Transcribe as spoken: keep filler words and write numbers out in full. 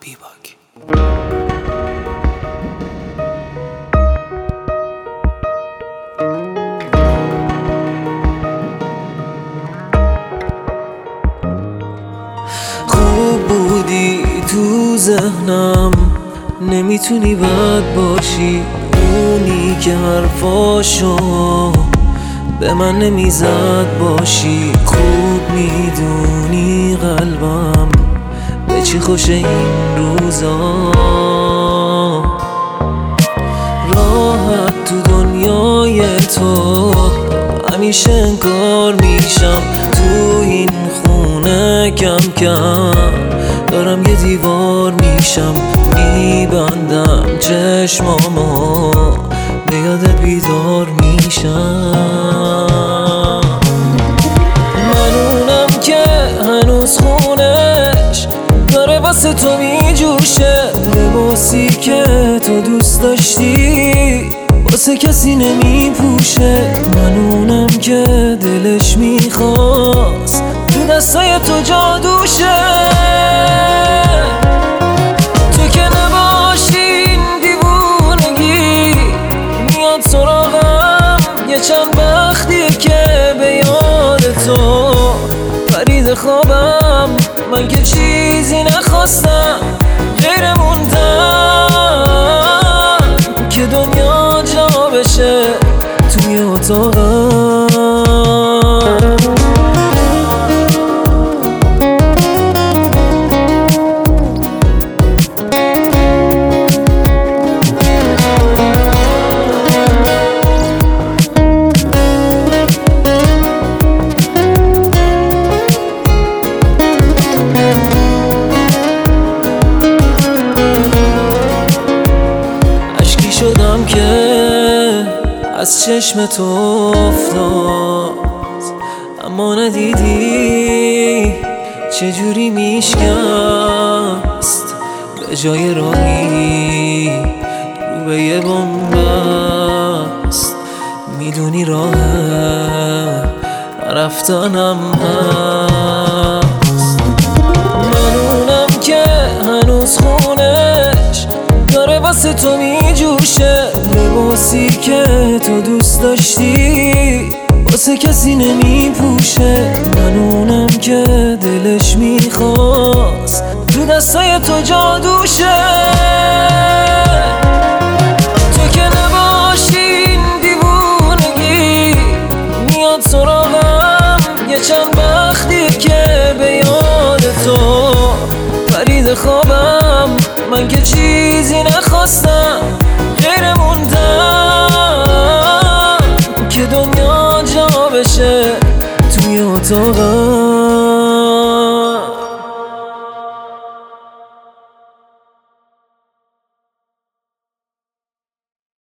بیباک. خوب بودی تو ذهنم، نمیتونی بد باشی. اونی که حرفاشو به من نمیزد باشی. خوب میدونی قلبم به چی خوشه این روزا. راحت تو دنیای تو همیشه انکار میشم. تو این خونه کم کم دارم یه دیوار میشم. میبندم چشمامو به یادت بیدار میشم. من اونم که هنوز خونش داره واسه تو میجوشه. لباسی که تو دوست داشتی واسه کسی نمیپوشه. من اونم که دلش میخواست تو دستای تو جادوشه. تو که نباشی این دیوونگی میاد سراغم. یه چند وقتیه که به یاد تو پرید خوابم. من که چیزی نخواستم غیر موندم که دنیا جا بشه توی اتاقم. شدم که از چشم تو افتاد، اما ندیدی چجوری میشکست. به جای راهی رو به یه بنبست. میدونی راه رفتنم هست. من اونم که هنوز خونش داره واسه تو میجوشه. لباسی که تو دوست داشتی واسه کسی نمیپوشه. من اونم که دلش میخواست تو دستای تو جادوشه. تو که نباشی این دیوونگی میاد سراغم. یه چند وقتی که به یاد تو پرید خوابم. من که چیزی نخواستم غیر موندم که دنیا جا بشه توی اتاقم.